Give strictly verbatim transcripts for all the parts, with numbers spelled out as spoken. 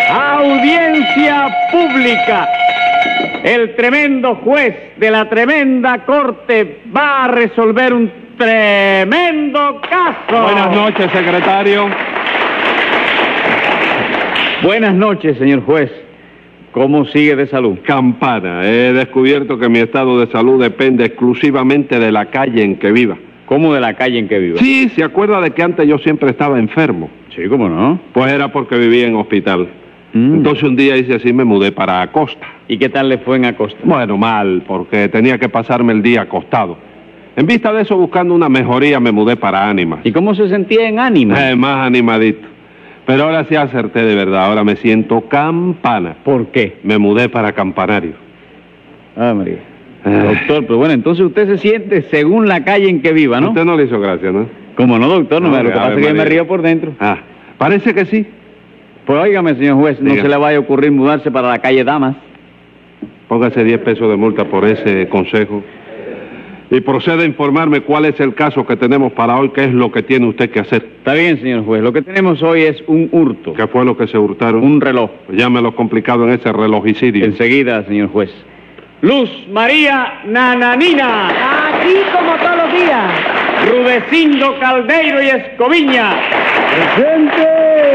Audiencia pública. El tremendo juez de la tremenda corte va a resolver un tremendo caso. Buenas noches, secretario. Buenas noches, señor juez. ¿Cómo sigue de salud? Campana. He descubierto que mi estado de salud depende exclusivamente de la calle en que viva. ¿Cómo de la calle en que viva? Sí, ¿se acuerda de que antes yo siempre estaba enfermo? Sí, ¿cómo no? Pues era porque vivía en hospital. Mm. Entonces un día hice así, me mudé para Acosta. ¿Y qué tal le fue en Acosta? Bueno, mal, porque tenía que pasarme el día acostado. En vista de eso, buscando una mejoría, me mudé para Ánimas. ¿Y cómo se sentía en Ánimas? Eh, más animadito. Pero ahora sí acerté de verdad, ahora me siento campana. ¿Por qué? Me mudé para Campanario. Ah, María. Doctor, pero bueno, entonces usted se siente según la calle en que viva, ¿no? Usted no le hizo gracia, ¿no? ¿Cómo no, doctor? No, no me, lo que pasa es que yo me río por dentro. Ah, parece que sí. Pues óigame, señor juez, Diga. No se le vaya a ocurrir mudarse para la calle Damas. Póngase diez pesos de multa por ese consejo. Y proceda a informarme cuál es el caso que tenemos para hoy, qué es lo que tiene usted que hacer. Está bien, señor juez. Lo que tenemos hoy es un hurto. ¿Qué fue lo que se hurtaron? Un reloj. Pues llámelo complicado en ese relojicidio. Enseguida, señor juez. Luz María Nananina. Aquí como todos los días. Rudecindo Caldeiro y Escoviña. ¡Presente!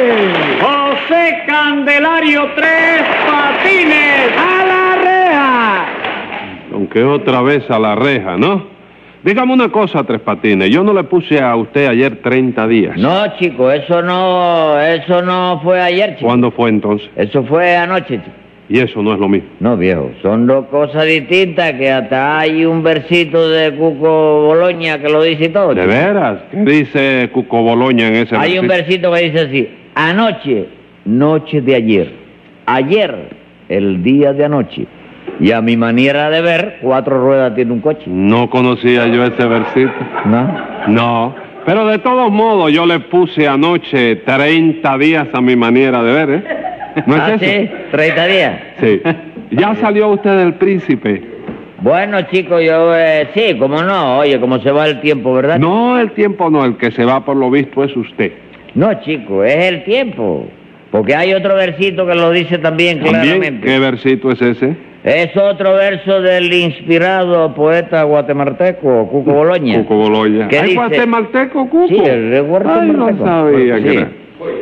José Candelario Tres Patines. ¡A la reja! Aunque otra vez a la reja, ¿no? Dígame una cosa, Tres Patines. Yo no le puse a usted ayer treinta días. No, chico, eso no, eso no fue ayer, chico. ¿Cuándo fue entonces? Eso fue anoche, chico. Y eso no es lo mismo. No, viejo, son dos cosas distintas que hasta hay un versito de Cuco Boloña que lo dice todo. ¿De chico. veras? ¿Qué dice Cuco Boloña en ese Hay un versito que dice así: anoche, noche de ayer. Ayer, el día de anoche. Y a mi manera de ver, cuatro ruedas tiene un coche. No conocía yo ese versito. ¿No? No. Pero de todos modos, yo le puse anoche treinta días a mi manera de ver, ¿eh? ¿No es ¿Ah, eso? sí? ¿treinta días? Sí. ¿Ya salió usted del Príncipe? Bueno, chico, yo, eh, sí, como no, oye, como se va el tiempo, ¿verdad? No, el tiempo no, el que se va por lo visto es usted. No, chico, es el tiempo. Porque hay otro versito que lo dice también, ¿También? claramente. ¿Qué versito es ese? Es otro verso del inspirado poeta guatemalteco, Cuco Boloña. Cuco Boloña. ¿Qué ¿Hay dice? guatemalteco, Cuco? Sí, el de guatemalteco. Ay, no sabía Sí. que era.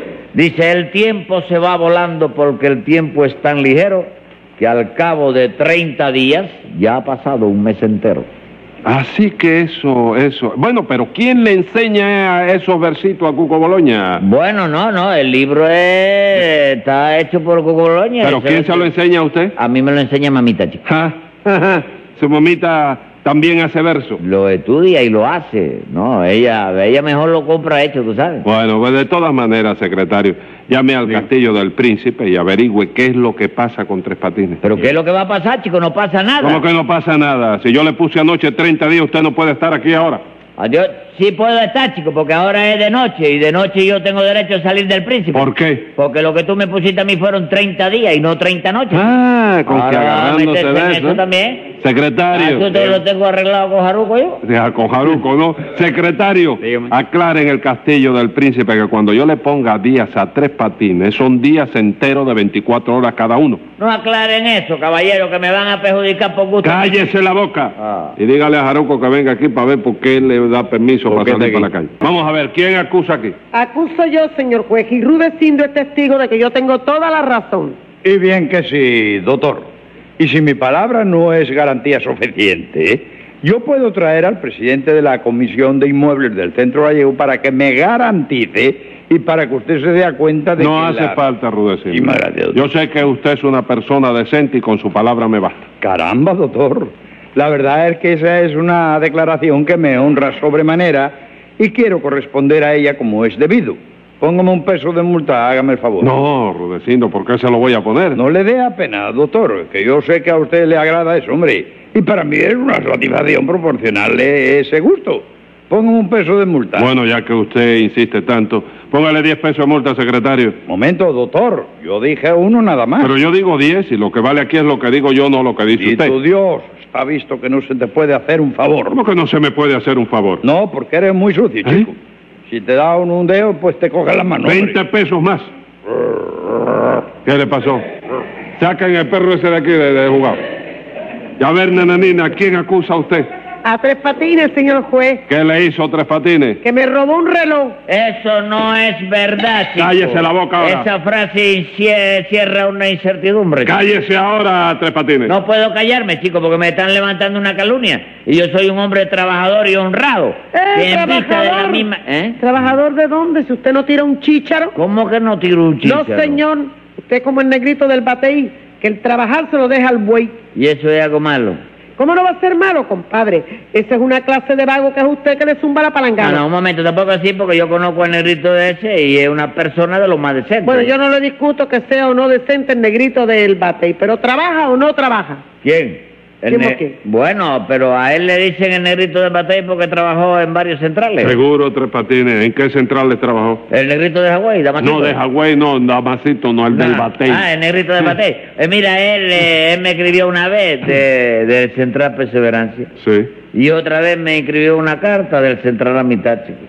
Dice, el tiempo se va volando porque el tiempo es tan ligero que al cabo de treinta días ya ha pasado un mes entero. Así que eso, eso... Bueno, pero ¿quién le enseña esos versitos a Cuco Boloña? Bueno, no, no, el libro es, está hecho por Cuco Boloña. ¿Pero quién se lo enseña a usted? A mí me lo enseña mamita, chico. Ja, ja, ja. Su mamita también hace verso. Lo estudia y lo hace. No, ella ella mejor lo compra hecho, tú sabes. Bueno, pues de todas maneras, secretario, llame al Sí. Castillo del Príncipe y averigüe qué es lo que pasa con Tres Patines. ¿Pero qué es lo que va a pasar, chico? No pasa nada. ¿Cómo que no pasa nada? Si yo le puse anoche treinta días, usted no puede estar aquí ahora. Adiós. Sí puedo estar, chico, porque ahora es de noche y de noche yo tengo derecho a salir del Príncipe. ¿Por qué? Porque lo que tú me pusiste a mí fueron treinta días y no treinta noches. Ah, con que Ahora, agarrándose métese de en eso. eso también. Secretario. ¿Eso te lo tengo arreglado con Jaruco yo? Ya, con Jaruco, ¿no? Secretario, Dígame. aclare en el Castillo del Príncipe que cuando yo le ponga días a Tres Patines, son días enteros de veinticuatro horas cada uno. No aclaren eso, caballero, que me van a perjudicar por gusto. ¡Cállese la boca! Ah. Y dígale a Jaruco que venga aquí para ver por qué le da permiso ¿Por para qué salir está para la aquí? calle. Vamos a ver, ¿quién acusa aquí? Acuso yo, señor juez, y Rudecindo es testigo de que yo tengo toda la razón. Y bien que sí, doctor. Y si mi palabra no es garantía suficiente, yo puedo traer al presidente de la Comisión de Inmuebles del Centro Gallego para que me garantice y para que usted se dé cuenta de No que hace la... falta, Rudecindo. Y más gracias, Yo sé que usted es una persona decente y con su palabra me basta. Caramba, doctor. La verdad es que esa es una declaración que me honra sobremanera y quiero corresponder a ella como es debido. Póngame un peso de multa, hágame el favor. No, Rudecindo, ¿por qué se lo voy a poner? No le dé pena, doctor, que yo sé que a usted le agrada eso, hombre. Y para mí es una satisfacción proporcionarle ese gusto. Póngame un peso de multa. Bueno, ya que usted insiste tanto, póngale diez pesos de multa, secretario. Momento, doctor, yo dije uno nada más. Pero yo digo diez y lo que vale aquí es lo que digo yo, no lo que dice Y usted. tu Dios, está visto que no se te puede hacer un favor. ¿Cómo que no se me puede hacer un favor? No, porque eres muy sucio, ¿Eh? chico. Si te da un, un dedo, pues te coge la mano. Veinte hombre. pesos más. ¿Qué le pasó? Saquen el perro ese de aquí de, de jugado. Y a ver, nananina, ¿quién acusa a usted? A Tres Patines, señor juez, ¿Qué le hizo Tres Patines? que me robó un reloj. Eso no es verdad, chico. Cállese la boca ahora. Esa frase incie- cierra una incertidumbre, chico. Cállese ahora, Tres Patines. No puedo callarme, chico, porque me están levantando una calumnia. Y yo soy un hombre trabajador y honrado. ¡Eh, que en vista de la trabajador! misma... ¿Eh? ¿Trabajador de dónde? Si usted no tira un chícharo. ¿Cómo que no tiro un chícharo? No, señor. Usted es como el negrito del batey, que el trabajar se lo deja al buey. ¿Y eso es algo malo? ¿Cómo no va a ser malo, compadre? Esa es una clase de vago que es usted que le zumba la No, palangana. no, un momento, tampoco así, porque yo conozco al negrito de ese y es una persona de lo más decente. Bueno, yo no le discuto que sea o no decente el negrito del batey, pero ¿trabaja o no trabaja? ¿Quién? El ¿Quién ne- por qué? Bueno, pero a él le dicen el negrito de batey porque trabajó en varios centrales. Seguro, Tres Patines. ¿En qué centrales trabajó? El negrito de Hawái, Damasito. No, de Hawái, no, Damasito, no, el del Ah, batey. Ah, el negrito de batey. Eh, mira, él, eh, él me escribió una vez de, del Central Perseverancia Sí. y otra vez me escribió una carta del Central Amistad, chico.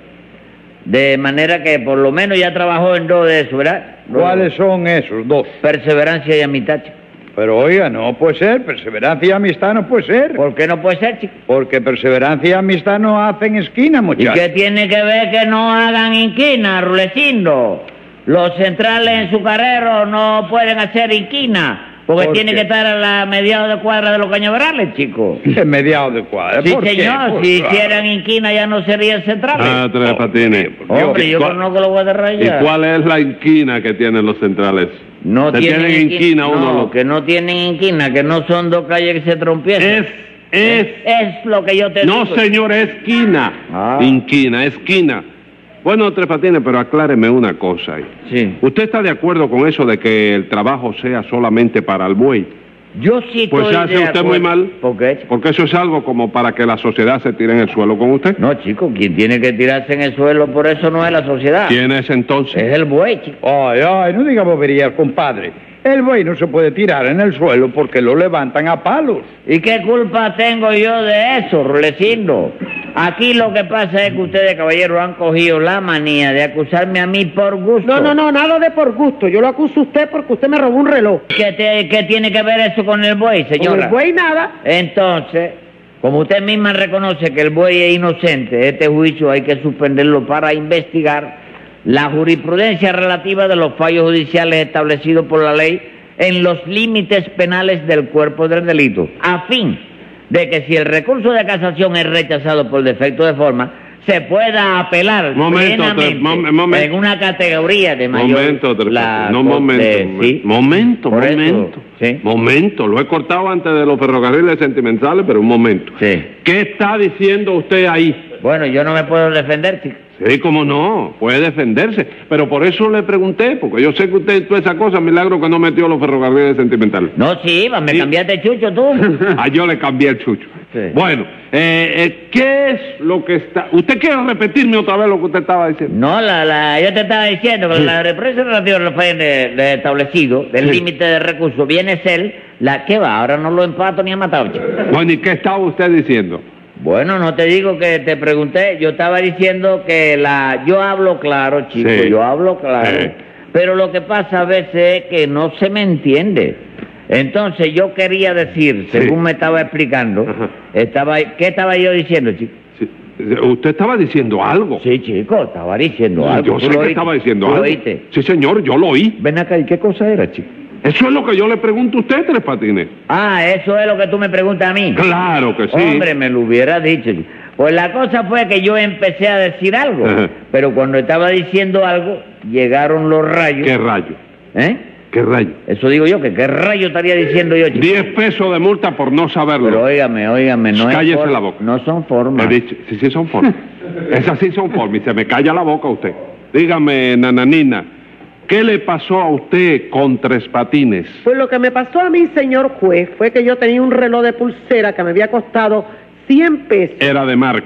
De manera que por lo menos ya trabajó en dos de esos, ¿verdad? Dos. ¿Cuáles son esos dos? Perseverancia y amistad, chico. Pero oiga, no puede ser, perseverancia y amistad no puede ser. ¿Por qué no puede ser, chico? Porque perseverancia y amistad no hacen esquina, ¿Y muchachos. qué tiene que ver que no hagan inquina, Rulecindo? Los centrales en su carrero no pueden hacer inquina, porque ¿Por tienen qué? que estar a la mediados de cuadra de los cañaverales, chico. En mediados de cuadra. Sí, ¿Por qué? señor, Pues, si claro. hicieran inquina ya no serían centrales. Ah, Tres Oh, Patines. por Dios. Hombre, yo ¿Y cuál- conozco los ¿Y guadarrayas. cuál es la inquina que tienen los centrales? No ¿Se tienen tienen inquina uno no, los- que no tienen inquina, que no son dos calles que se trompiezan. Es, es... Es lo que yo te No, digo. señor, esquina. Ah. Inquina, esquina. Bueno, Tres Patines, pero acláreme una cosa ahí. Sí. ¿Usted está de acuerdo con eso de que el trabajo sea solamente para el buey? Yo sí Pues estoy se hace de usted acuerdo. muy mal. ¿Por qué, chico? Porque eso es algo como para que la sociedad se tire en el suelo con usted. No, chico, quien tiene que tirarse en el suelo por eso no es la sociedad. ¿Quién es entonces? Es el buey, chico. Ay, ay, no diga boberías, compadre. El buey no se puede tirar en el suelo porque lo levantan a palos. ¿Y qué culpa tengo yo de eso, Rulecindo? Aquí lo que pasa es que ustedes, caballeros, han cogido la manía de acusarme a mí por gusto. No, no, no, nada de por gusto. Yo lo acuso a usted porque usted me robó un reloj. ¿Qué, te- qué tiene que ver eso con el buey, Con señora? el buey nada. Entonces, como usted misma reconoce que el buey es inocente, este juicio hay que suspenderlo para investigar la jurisprudencia relativa de los fallos judiciales establecidos por la ley en los límites penales del cuerpo del delito, a fin de que si el recurso de casación es rechazado por defecto de forma, se pueda apelar Momento, plenamente Tres- mom- momento. en una categoría de mayor... Momento, Tres la Patines. No, corte- momento. sí. Momento, Por eso, momento. sí. Momento. Lo he cortado antes de los ferrocarriles sentimentales, pero un momento. Sí. ¿Qué está diciendo usted ahí? Bueno, yo no me puedo defender, chico. Sí, cómo no, puede defenderse. Pero por eso le pregunté, porque yo sé que usted toda esa cosa, milagro que no metió los ferrocarriles sentimentales. No, sí, va, me Sí. cambiaste chucho tú. Ah, yo le cambié el chucho. Sí. Bueno, eh, eh, ¿qué es lo que está...? ¿Usted quiere repetirme otra vez lo que usted estaba diciendo? No, la, la, yo te estaba diciendo que Sí. la represa relativa a los fallos de, de establecido del Sí. límite de recursos viene a ser la que va, ahora no lo empato ni ha matado, chico. Bueno, ¿y qué estaba usted diciendo? Bueno, no te digo que te pregunté, yo estaba diciendo que la, yo hablo claro, chico, Sí. yo hablo claro, Sí. pero lo que pasa a veces es que no se me entiende. Entonces yo quería decir, Sí. según me estaba explicando, Ajá. estaba, ¿qué estaba yo diciendo, chico? Sí, usted estaba diciendo algo. Sí, chico, estaba diciendo algo. Yo ¿Tú sé lo que oíste? estaba diciendo ¿Tú lo algo. oíste? Sí, señor, yo lo oí. Ven acá, ¿y qué cosa era, chico? Eso es lo que yo le pregunto a usted, Tres Patines. Ah, eso es lo que tú me preguntas a mí. Claro que sí. Hombre, me lo hubiera dicho. Pues la cosa fue que yo empecé a decir algo, Ajá. pero cuando estaba diciendo algo, llegaron los rayos. ¿Qué rayo? ¿Eh? ¿Qué rayo? Eso digo yo, que qué rayo estaría diciendo yo, chico. Diez pesos de multa por no saberlo. Pero óigame, óigame, no es Cállese for- la boca. no son formas. He dicho, sí, sí son formas. Esas sí son formas y se me calla la boca a usted. Dígame, nananina, ¿qué le pasó a usted con Tres Patines? Pues lo que me pasó a mí, señor juez, fue que yo tenía un reloj de pulsera que me había costado cien pesos. Era de marca.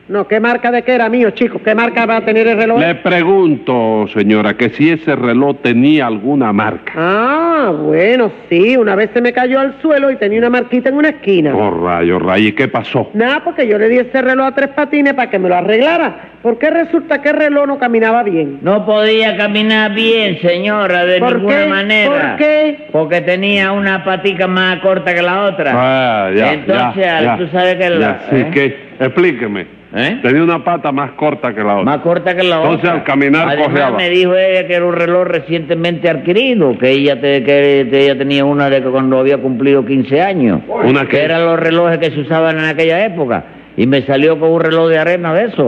No, ¿qué marca de qué era mío, chicos? ¿Qué marca va a tener el reloj? Le pregunto, señora, que si ese reloj tenía alguna marca. Ah, bueno, sí. Una vez se me cayó al suelo y tenía una marquita en una esquina. Oh, rayo, rayo, ¿y qué pasó? Nada, porque yo le di ese reloj a Tres Patines para que me lo arreglara. Porque resulta que el reloj no caminaba bien. No podía caminar bien, señora, de ¿Por ninguna qué? manera. ¿Por qué? Porque tenía una patica más corta que la otra. Ah, ya, Entonces, ya, al- ya, tú sabes que ya, la... sí, ¿eh? que, explíqueme. ¿Eh? Tenía una pata más corta que la otra. Más corta que la otra. Entonces, al caminar, Además, cojeaba. me dijo ella que era un reloj recientemente adquirido, que ella, te- que que ella tenía una de que cuando había cumplido quince años. ¿Una qué? Que eran los relojes que se usaban en aquella época. Y me salió con un reloj de arena de eso.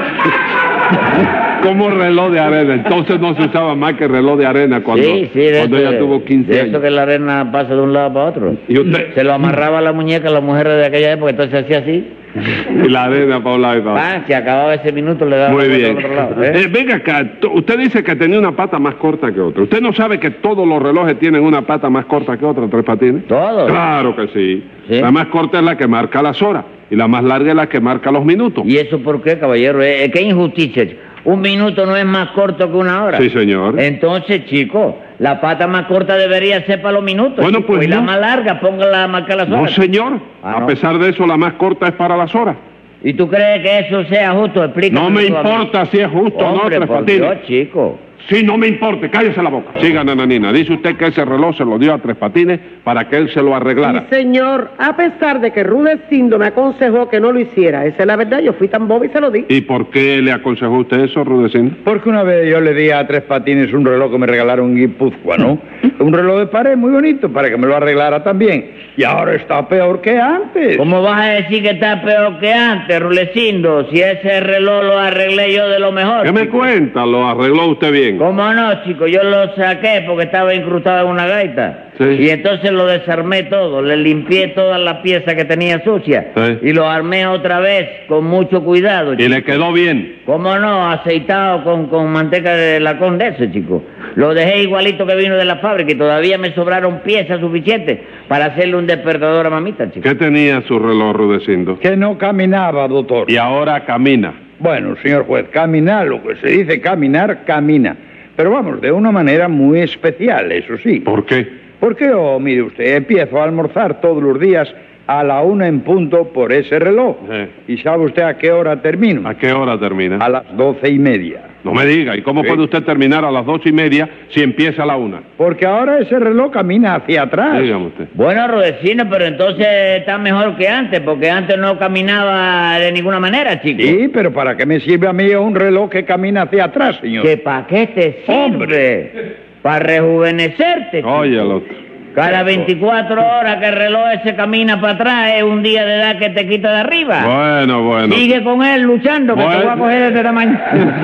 Como reloj de arena. Entonces no se usaba más que reloj de arena cuando, sí, sí, de cuando eso, ella tuvo quince de años. eso que la arena pasa de un lado para otro. ¿Y usted? Se lo amarraba a la muñeca a las mujeres de aquella época, entonces hacía así. Y la arena para un lado y para otro. Ah, si acababa ese minuto le daba Muy la vuelta bien. al otro lado, ¿eh? Eh, venga acá, t- usted dice que tenía una pata más corta que otra. ¿Usted no sabe que todos los relojes tienen una pata más corta que otra, Tres Patines? ¿Todos? Claro que sí. ¿Sí? La más corta es la que marca las horas y la más larga es la que marca los minutos. ¿Y eso por qué, caballero? Eh, eh, ¿Qué injusticia? Un minuto no es más corto que una hora. Sí, señor. Entonces, chico, la pata más corta debería ser para los minutos. Bueno, chico, pues y la no. más larga, póngala a marcar las No, horas. señor. Ah, A no. pesar de eso, la más corta es para las horas. ¿Y tú crees que eso sea justo? Explícame. No me tú a mí. importa si es justo o no, Hombre, Tres por Patines. Dios, chico. Sí, no me importa, cállese la boca. Siga, nananina. Dice usted que ese reloj se lo dio a Tres Patines para que él se lo arreglara. Sí, señor, a pesar de que Rudecindo me aconsejó que no lo hiciera. Esa es la verdad, yo fui tan boba y se lo di. ¿Y por qué le aconsejó usted eso, Rudecindo? Porque una vez yo le di a Tres Patines un reloj que me regalaron en Guipúzcoa, ¿no? Un reloj de pared muy bonito para que me lo arreglara también. Y ahora está peor que antes. ¿Cómo vas a decir que está peor que antes, Rulecindo? Si ese reloj lo arreglé yo de lo mejor. ¿Qué me chico. cuenta? ¿Lo arregló usted bien? ¿Cómo no, chico? Yo lo saqué porque estaba incrustado en una gaita. Sí. Y entonces lo desarmé todo, le limpié todas las piezas que tenía sucias. Sí. Y lo armé otra vez con mucho cuidado, Y chico. le quedó bien. ¿Cómo no? Aceitado con, con manteca de la Condesa, chico. Lo dejé igualito que vino de la fábrica y todavía me sobraron piezas suficientes para hacerle un despertador a mamita, chico. ¿Qué tenía su reloj, Rudecindo? Que no caminaba, doctor. Y ahora camina. Bueno, señor juez, caminar, lo que se dice caminar, camina. Pero vamos, de una manera muy especial, eso sí. ¿Por qué? Porque yo, mire usted, empiezo a almorzar todos los días a la una en punto por ese reloj. Sí. ¿Y sabe usted a qué hora termino? ¿A qué hora termina? A las doce y media. No me diga. ¿Y cómo Sí. puede usted terminar a las doce y media si empieza a la una? Porque ahora ese reloj camina hacia atrás. Dígame usted. Bueno, Rodecino, pero entonces está mejor que antes, porque antes no caminaba de ninguna manera, chico. Sí, pero ¿para qué me sirve a mí un reloj que camina hacia atrás, señor? ¿Que para qué te sirve? Hombre. Para rejuvenecerte, chico. Oye, el otro. Cada veinticuatro horas que el reloj ese camina para atrás es un día de edad que te quita de arriba. Bueno, bueno. Sigue con él luchando, que te Bueno. voy a coger de este tamaño.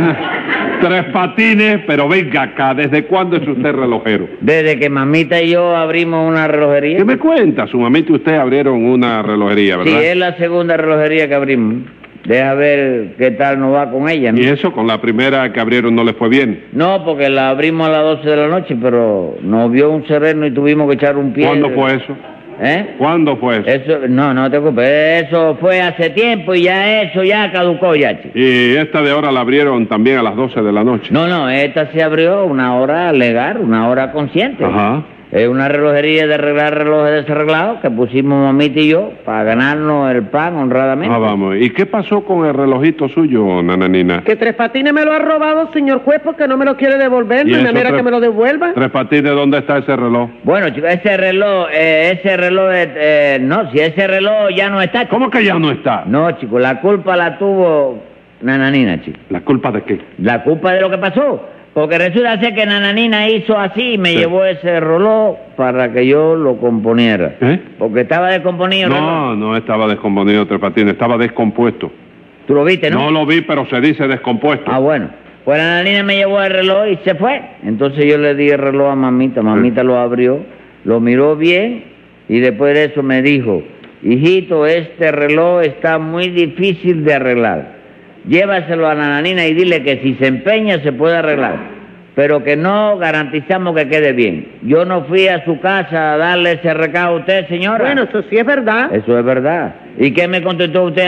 Tres Patines, pero venga acá. ¿Desde cuándo es usted relojero? Desde que mamita y yo abrimos una relojería. ¿Qué me cuenta? Su mamita y usted abrieron una relojería, Sí, ¿verdad? es la segunda relojería que abrimos. Deja ver qué tal nos va con ella, ¿no? Y eso con la primera que abrieron no le fue bien. No, porque la abrimos a las doce de la noche, pero nos vio un sereno y tuvimos que echar un pie. ¿Cuándo fue eso? ¿Eh? ¿Cuándo fue eso? Eso, no, no te preocupes, eso fue hace tiempo y ya eso ya caducó ya, chico. Y esta de ahora la abrieron también a las doce de la noche. No, no, esta se abrió una hora legal, una hora consciente. Ajá. Es una relojería de arreglar relojes desarreglados que pusimos mamita y yo para ganarnos el pan honradamente. Ah, vamos. ¿Y qué pasó con el relojito suyo, nananina? Que Tres Patines me lo ha robado, señor juez, porque no me lo quiere devolver. ¿Y No hay eso, manera Tres- que me lo devuelva. Tres Patines, ¿dónde está ese reloj? Bueno, chicos, ese reloj, eh, ese reloj, eh, eh, no, si ese reloj ya no está. ¿Cómo que ya no está? No, chicos, la culpa la tuvo Nananina, chicos. ¿La culpa de qué? La culpa de lo que pasó. Porque resulta ser que Nananina hizo así y me Sí. llevó ese reloj para que yo lo componiera. ¿Eh? Porque estaba descomponido el reloj. No, no estaba descomponido Tres Patines, estaba descompuesto. Tú lo viste, ¿no? No lo vi, pero se dice descompuesto. Ah, bueno. Pues Nananina me llevó el reloj y se fue. Entonces yo le di el reloj a mamita. Mamita lo abrió, lo miró bien y después de eso me dijo, hijito, este reloj está muy difícil de arreglar. Llévaselo a Nananina y dile que si se empeña se puede arreglar, pero que no garantizamos que quede bien. Yo no fui a su casa a darle ese recado a usted, señora. Bueno, eso sí es verdad. Eso es verdad. ¿Y qué me contestó usted a mí?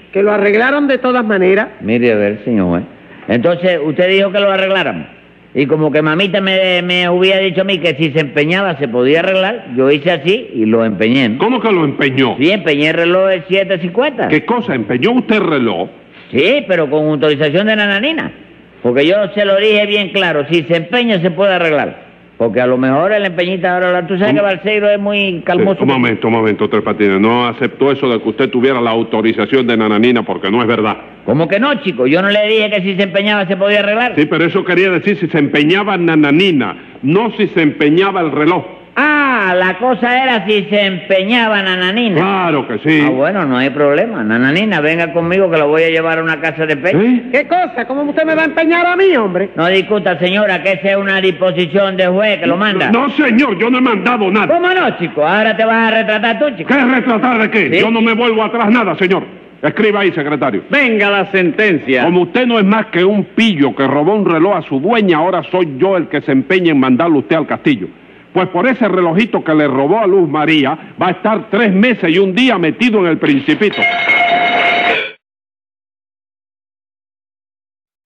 Que lo arreglaron de todas maneras. Mire a ver, señor juez. Entonces, usted dijo que lo arregláramos. Y como que mamita me, me hubiera dicho a mí que si se empeñaba se podía arreglar, yo hice así y lo empeñé, ¿no? ¿Cómo que lo empeñó? Sí, empeñé el reloj del siete cincuenta. ¿Qué cosa? ¿Empeñó usted el reloj? Sí, pero con autorización de Nananina. Porque yo se lo dije bien claro, si se empeña se puede arreglar. Porque a lo mejor el empeñita ahora, tú sabes que Balseiro es muy calmoso. Sí, un momento, un momento, Tres Patines. No aceptó eso de que usted tuviera la autorización de Nananina porque no es verdad. ¿Cómo que no, chico? Yo no le dije que si se empeñaba se podía arreglar. Sí, pero eso quería decir si se empeñaba Nananina, no si se empeñaba el reloj. Ah, la cosa era si se empeñaba Nananina. Claro que sí. Ah, bueno, no hay problema. Nananina, venga conmigo que lo voy a llevar a una casa de empeño. ¿Eh? ¿Qué cosa? ¿Cómo usted me va a empeñar a mí, hombre? No discuta, señora, que esa es una disposición de juez que lo manda. No, señor, yo no he mandado nada. ¿Cómo no, chico? Ahora te vas a retratar tú, chico. ¿Qué retratar de qué? ¿Sí? Yo no me vuelvo atrás nada, señor. Escriba ahí, secretario. Venga la sentencia. Como usted no es más que un pillo que robó un reloj a su dueña, ahora soy yo el que se empeña en mandarlo usted al castillo. Pues por ese relojito que le robó a Luz María, va a estar tres meses y un día metido en el Principito.